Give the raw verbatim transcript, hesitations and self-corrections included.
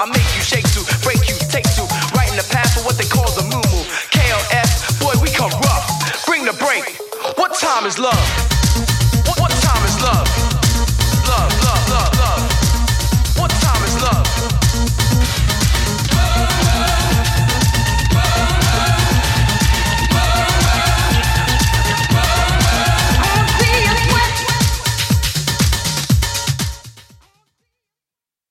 I make you shake to, break you, take to, right in the path for what they call the moo moo. K L F, boy, we come rough. Bring the break. What time is love?